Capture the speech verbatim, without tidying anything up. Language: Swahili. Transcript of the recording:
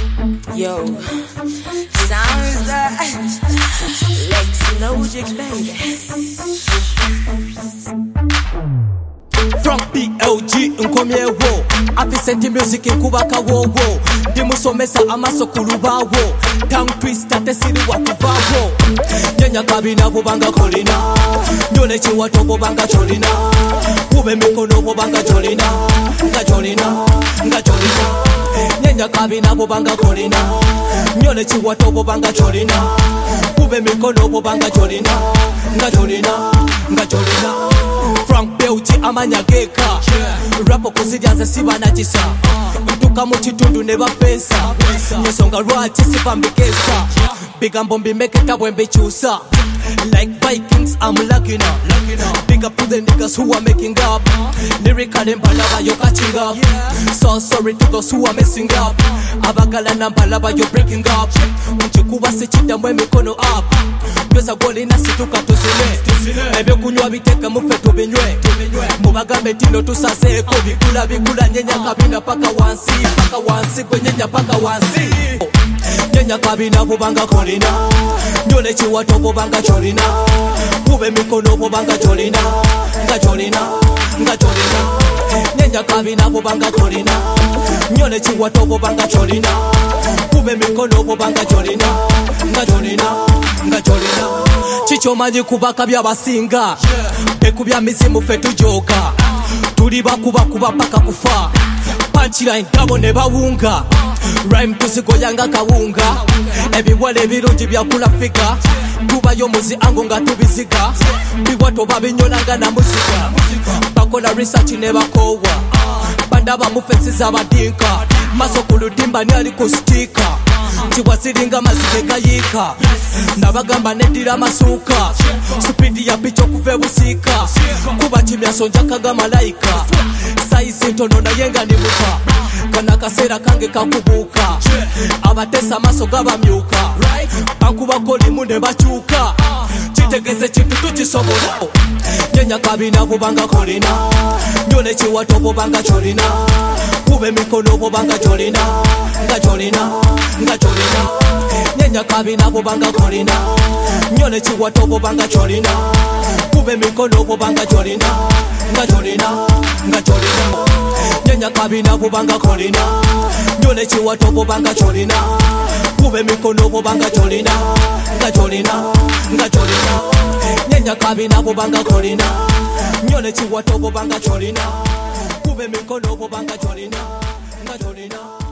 Yo, sounds that Lex Logic, baby. From P L G nkomye wo Afisenti music nkubaka wowo Ndimusomesa amaso kulubawo Tongue twister tesiri wakubawo Nyenya kabina bubanga kolina Nyole chiwato bubanga cholina Ube mikono bubanga cholina Nga cholina, nga cholina Nyenya kabina bubanga kolina Nyole chiwato bubanga cholina Ube mikono bubanga cholina Nga cholina, nga cholina Frank Belti amanyageka yeah. Rapo kuzidyanze sibana chisa uh. Ntuka mu kitundu ne bapesa Nyesonga lwaki sipambikesa Bigambo mbimeketa bwe mbikyusa Like Vikings I'm lucky now Big up to the niggas who are making up Lyrically mbalaba yo catching up So sorry to those who are messing up Abagala na mbalaba yo breaking up Nchikuba sichita mwe mikono up Yosa goli na situka tuzine Ebyo kunywa biteka mufe tubinywe Mubagambe tino tusaseko Bikula bikula nyenya kabina paka wansi Paka wansi kwe nyenya paka wansi Nyenya kabina bubanga kolina Nyole chiwato bubanga cholina Ube mikono bubanga cholina Nga cholina, nga cholina Nyenya kabina bubanga kolina Nyole chiwato bubanga cholina Ube mikono bubanga cholina Nga cholina, nga cholina Chicho manji kubaka bya basinga Beku bya mizimu fetu joka Tuli bakuba kuba paka kufa Punchline dabo ne bawunga Rhyme tusigoyanga kawunga Ebiwale birungi bya kulafika Tubayo muzi ango nga tubiziga Biwato babinyolanga na muzika Bakola research ne bakowa Bandaba mufesiza badinka Maso kulutimba ni ali kustika Chiwasiringa mazike gayika Nabagamba nedira masuka Supidi ya picho kuve busika Kuba chimya sonjaka ga malaika Saisi ntono na yenga ni muka Kana kasera kange kakubuka Abatesa maso gaba myuka Bankuba koli munde bachuka Chitegeze chitu tuchisobola Nyenya kabina bubanga kolina Nyole chiwato bubanga cholina Ube mikono bubanga cholina Nga cholina, nga cholina Nyenya kabina bubanga kolina Nyole chiwato bubanga cholina Ube mikono bubanga cholina Nga cholina, nga cholina Nyenya kabina bubanga kolina Nyole chiwato bubanga cholina Ube mikono bubanga cholina Nga cholina, nga cholina Nyenya kabina bubanga kolina Nyole chiwato bubanga cholina Ube mikono bubanga cholina Nga cholina